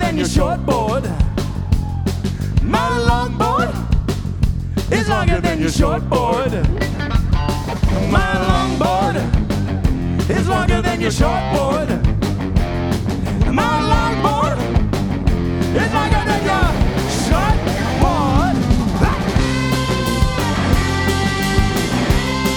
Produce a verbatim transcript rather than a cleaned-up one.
than your shortboard. My longboard is longer than your shortboard. My longboard is longer than your shortboard.